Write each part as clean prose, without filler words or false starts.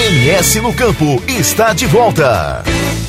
MS no Campo está de volta.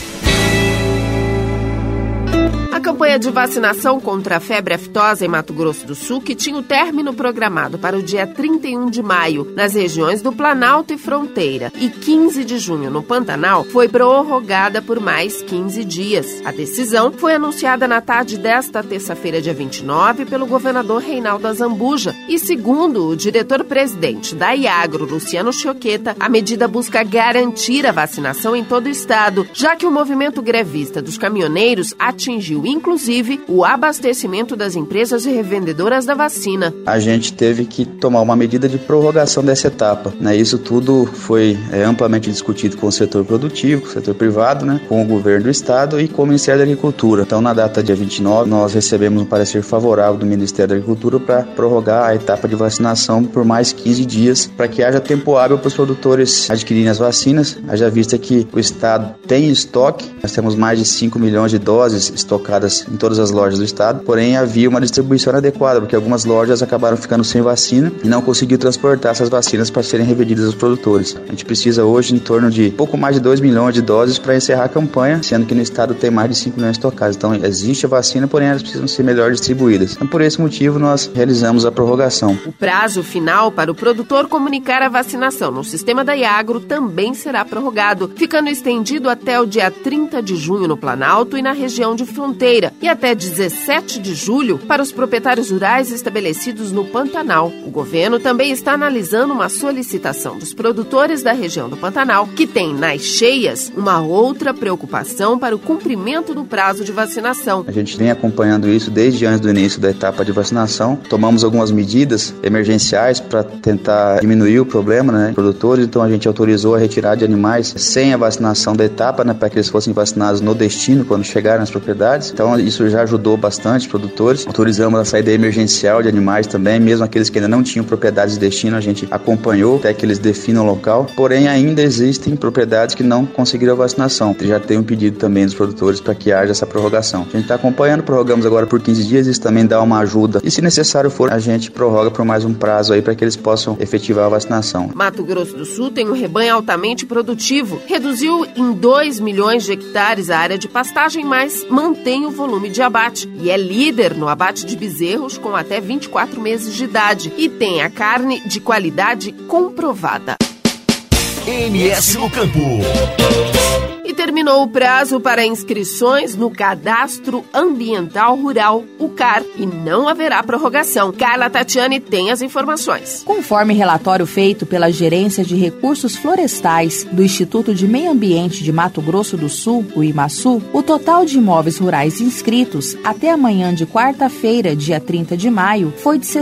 A campanha de vacinação contra a febre aftosa em Mato Grosso do Sul, que tinha o término programado para o dia 31 de maio nas regiões do Planalto e Fronteira e 15 de junho no Pantanal, foi prorrogada por mais 15 dias. A decisão foi anunciada na tarde desta terça-feira, dia 29, pelo governador Reinaldo Azambuja. E segundo o diretor-presidente da Iagro, Luciano Choqueta, a medida busca garantir a vacinação em todo o estado, já que o movimento grevista dos caminhoneiros atingiu inclusive o abastecimento das empresas e revendedoras da vacina. A gente teve que tomar uma medida de prorrogação dessa etapa, né? Isso tudo foi amplamente discutido com o setor produtivo, com o setor privado, né? Com o governo do estado e com o Ministério da Agricultura. Então, na data dia 29, nós recebemos um parecer favorável do Ministério da Agricultura para prorrogar a etapa de vacinação por mais 15 dias, para que haja tempo hábil para os produtores adquirirem as vacinas. Haja vista que o estado tem estoque, nós temos mais de 5 milhões de doses estocadas em todas as lojas do estado, porém havia uma distribuição inadequada, porque algumas lojas acabaram ficando sem vacina e não conseguiu transportar essas vacinas para serem revendidas aos produtores. A gente precisa hoje em torno de pouco mais de 2 milhões de doses para encerrar a campanha, sendo que no estado tem mais de 5 milhões estocadas. Então existe a vacina, porém elas precisam ser melhor distribuídas. Então por esse motivo nós realizamos a prorrogação. O prazo final para o produtor comunicar a vacinação no sistema da Iagro também será prorrogado, ficando estendido até o dia 30 de junho no Planalto e na região de Fronteira e até 17 de julho para os proprietários rurais estabelecidos no Pantanal. O governo também está analisando uma solicitação dos produtores da região do Pantanal, que tem nas cheias uma outra preocupação para o cumprimento do prazo de vacinação. A gente vem acompanhando isso desde antes do início da etapa de vacinação. Tomamos algumas medidas emergenciais para tentar diminuir o problema, né, produtores. Então a gente autorizou a retirada de animais sem a vacinação da etapa, né, para que eles fossem vacinados no destino quando chegarem nas propriedades. Então isso já ajudou bastante os produtores. Autorizamos a saída emergencial de animais também, mesmo aqueles que ainda não tinham propriedades de destino, a gente acompanhou até que eles definam o local. Porém, ainda existem propriedades que não conseguiram a vacinação. Já tem um pedido também dos produtores para que haja essa prorrogação. A gente está acompanhando, prorrogamos agora por 15 dias, isso também dá uma ajuda. E se necessário for, a gente prorroga por mais um prazo aí para que eles possam efetivar a vacinação. Mato Grosso do Sul tem um rebanho altamente produtivo. Reduziu em 2 milhões de hectares a área de pastagem, mas mantém o volume de abate e é líder no abate de bezerros com até 24 meses de idade e tem a carne de qualidade comprovada. MS no Campo. E terminou o prazo para inscrições no Cadastro Ambiental Rural, o CAR, e não haverá prorrogação. Carla Tatiane tem as informações. Conforme relatório feito pela Gerência de Recursos Florestais do Instituto de Meio Ambiente de Mato Grosso do Sul, o IMASU, o total de imóveis rurais inscritos até amanhã de quarta-feira, dia 30 de maio, foi de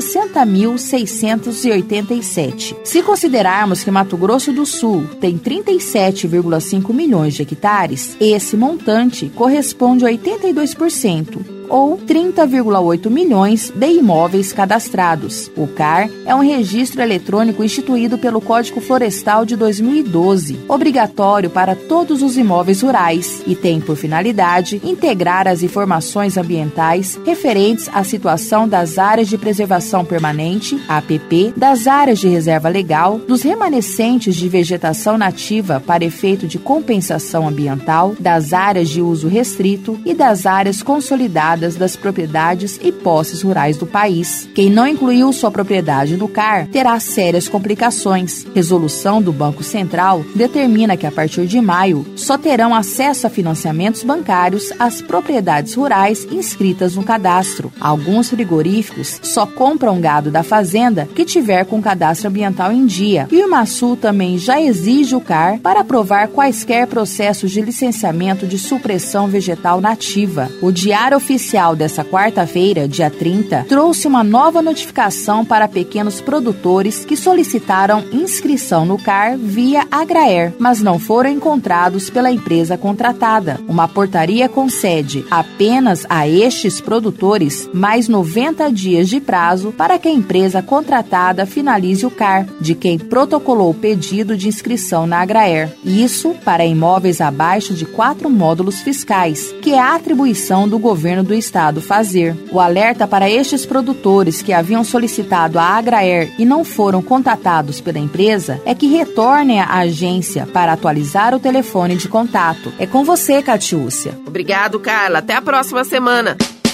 60.687. Se considerarmos que Mato Grosso do Sul tem 37,5 milhões de hectares, esse montante corresponde a 82%. Ou 30,8 milhões de imóveis cadastrados. O CAR é um registro eletrônico instituído pelo Código Florestal de 2012, obrigatório para todos os imóveis rurais e tem por finalidade integrar as informações ambientais referentes à situação das áreas de preservação permanente, APP, das áreas de reserva legal, dos remanescentes de vegetação nativa para efeito de compensação ambiental, das áreas de uso restrito e das áreas consolidadas das propriedades e posses rurais do país. Quem não incluiu sua propriedade no CAR terá sérias complicações. Resolução do Banco Central determina que a partir de maio só terão acesso a financiamentos bancários as propriedades rurais inscritas no cadastro. Alguns frigoríficos só compram gado da fazenda que tiver com o cadastro ambiental em dia. E o IMASU também já exige o CAR para aprovar quaisquer processos de licenciamento de supressão vegetal nativa. O Diário Oficial dessa quarta-feira, dia 30, trouxe uma nova notificação para pequenos produtores que solicitaram inscrição no CAR via Agraer, mas não foram encontrados pela empresa contratada. Uma portaria concede apenas a estes produtores mais 90 dias de prazo para que a empresa contratada finalize o CAR, de quem protocolou o pedido de inscrição na Agraer. Isso para imóveis abaixo de 4 módulos fiscais, que é a atribuição do governo do Estado fazer. O alerta para estes produtores que haviam solicitado a Agraer e não foram contatados pela empresa é que retornem à agência para atualizar o telefone de contato. É com você, Catiúcia. Obrigado, Carla. Até a próxima semana.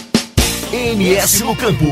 MS no Campo.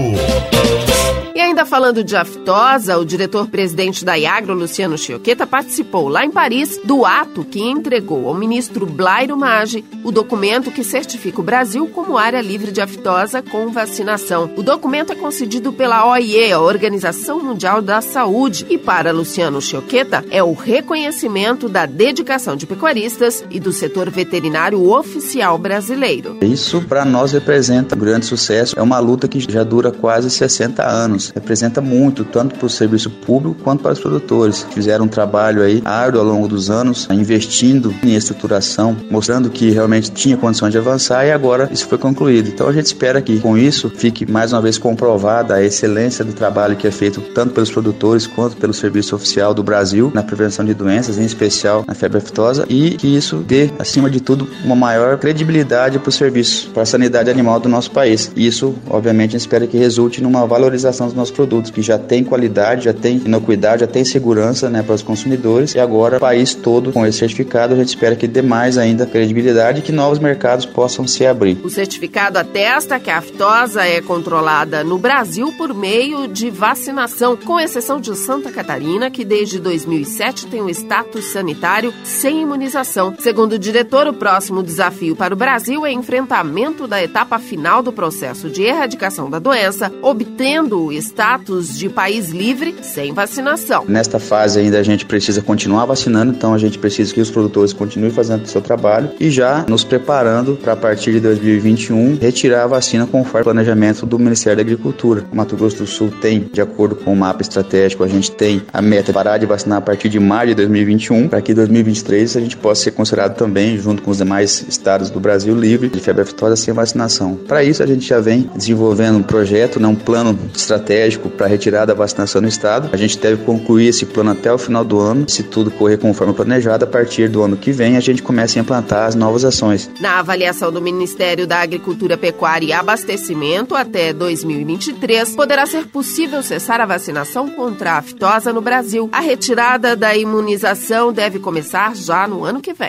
E ainda falando de aftosa, o diretor-presidente da Iagro, Luciano Chioqueta, participou lá em Paris do ato que entregou ao ministro Blairo Maggi o documento que certifica o Brasil como área livre de aftosa com vacinação. O documento é concedido pela OIE, a Organização Mundial da Saúde, e para Luciano Chioqueta é o reconhecimento da dedicação de pecuaristas e do setor veterinário oficial brasileiro. Isso para nós representa um grande sucesso, é uma luta que já dura quase 60 anos. Representa muito, tanto para o serviço público quanto para os produtores. Fizeram um trabalho aí árduo ao longo dos anos, investindo em estruturação, mostrando que realmente tinha condições de avançar, e agora isso foi concluído. Então a gente espera que com isso fique mais uma vez comprovada a excelência do trabalho que é feito tanto pelos produtores quanto pelo serviço oficial do Brasil na prevenção de doenças, em especial na febre aftosa, e que isso dê, acima de tudo, uma maior credibilidade para o serviço, para a sanidade animal do nosso país. E isso, obviamente, a gente espera que resulte numa valorização dos nossos produtos, que já tem qualidade, já tem inocuidade, já tem segurança, né, para os consumidores, e agora o país todo com esse certificado a gente espera que dê mais ainda credibilidade e que novos mercados possam se abrir. O certificado atesta que a aftosa é controlada no Brasil por meio de vacinação, com exceção de Santa Catarina, que desde 2007 tem o status sanitário sem imunização. Segundo o diretor, o próximo desafio para o Brasil é enfrentamento da etapa final do processo de erradicação da doença, obtendo o status de país livre sem vacinação. Nesta fase ainda a gente precisa continuar vacinando, então a gente precisa que os produtores continuem fazendo o seu trabalho e já nos preparando para, a partir de 2021, retirar a vacina conforme o planejamento do Ministério da Agricultura. O Mato Grosso do Sul tem, de acordo com o mapa estratégico, a gente tem a meta de parar de vacinar a partir de maio de 2021, para que em 2023 a gente possa ser considerado também, junto com os demais estados do Brasil, livre de febre aftosa sem vacinação. Para isso a gente já vem desenvolvendo um projeto, um plano estratégico para a retirada da vacinação no estado. A gente deve concluir esse plano até o final do ano. Se tudo correr conforme planejado, a partir do ano que vem a gente começa a implantar as novas ações. Na avaliação do Ministério da Agricultura, Pecuária e Abastecimento, até 2023, poderá ser possível cessar a vacinação contra a aftosa no Brasil. A retirada da imunização deve começar já no ano que vem.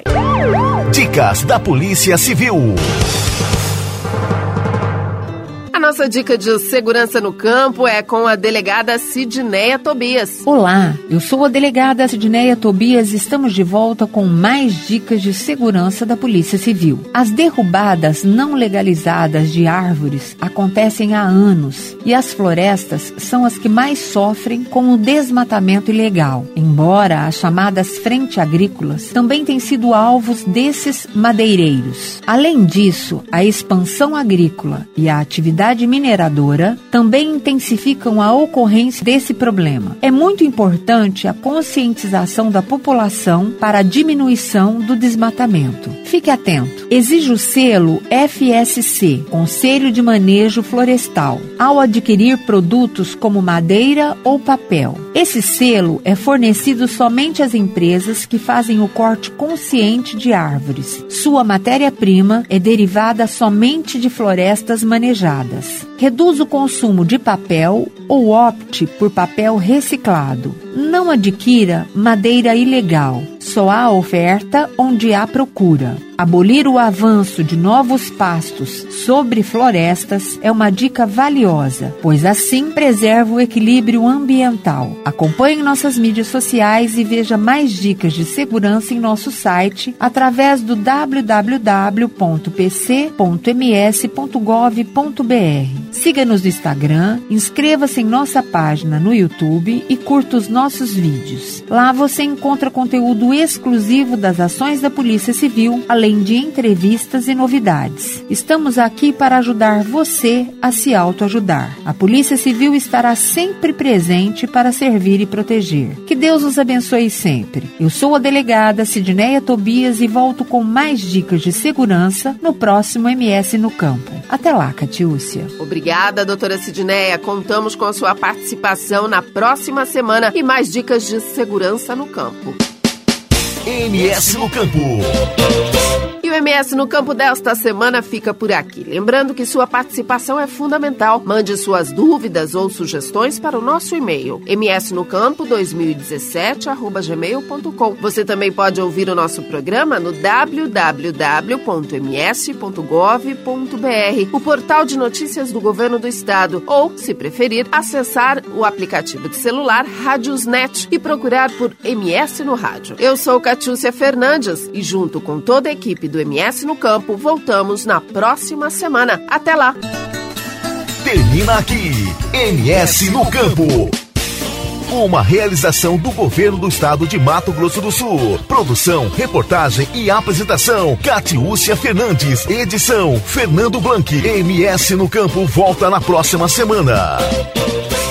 Dicas da Polícia Civil. A nossa dica de segurança no campo é com a delegada Sidneia Tobias. Olá, eu sou a delegada Sidneia Tobias e estamos de volta com mais dicas de segurança da Polícia Civil. As derrubadas não legalizadas de árvores acontecem há anos e as florestas são as que mais sofrem com o desmatamento ilegal. Embora as chamadas frentes agrícolas também têm sido alvos desses madeireiros. Além disso, a expansão agrícola e a atividade mineradora também intensificam a ocorrência desse problema. É muito importante a conscientização da população para a diminuição do desmatamento. Fique atento. Exige o selo FSC, Conselho de Manejo Florestal, ao adquirir produtos como madeira ou papel. Esse selo é fornecido somente às empresas que fazem o corte consciente de árvores. Sua matéria-prima é derivada somente de florestas manejadas. Reduz o consumo de papel ou opte por papel reciclado. Não adquira madeira ilegal. Só há oferta onde há procura. Abolir o avanço de novos pastos sobre florestas é uma dica valiosa, pois assim preserva o equilíbrio ambiental. Acompanhe nossas mídias sociais e veja mais dicas de segurança em nosso site através do www.pc.ms.gov.br. Siga-nos no Instagram, inscreva-se em nossa página no YouTube e curta os nossos vídeos. Lá você encontra conteúdo exclusivo das ações da Polícia Civil, além de entrevistas e novidades. Estamos aqui para ajudar você a se autoajudar. A Polícia Civil estará sempre presente para servir e proteger. Que Deus os abençoe sempre. Eu sou a delegada Sidneia Tobias e volto com mais dicas de segurança no próximo MS no Campo. Até lá, Catiúcia. Obrigada, doutora Sidneia. Contamos com a sua participação na próxima semana e mais dicas de segurança no campo. MS no Campo. E o o MS no Campo desta semana fica por aqui. Lembrando que sua participação é fundamental. Mande suas dúvidas ou sugestões para o nosso e-mail msnocampo2017@gmail.com. Você também pode ouvir o nosso programa no www.ms.gov.br, o portal de notícias do Governo do Estado, ou, se preferir, acessar o aplicativo de celular Rádiosnet e procurar por MS no Rádio. Eu sou Catiúcia Fernandes e, junto com toda a equipe do MS no Campo, voltamos na próxima semana. Até lá! Termina aqui, MS no Campo. Uma realização do Governo do Estado de Mato Grosso do Sul. Produção, reportagem e apresentação, Catiúcia Fernandes. Edição, Fernando Blanc. MS no Campo volta na próxima semana.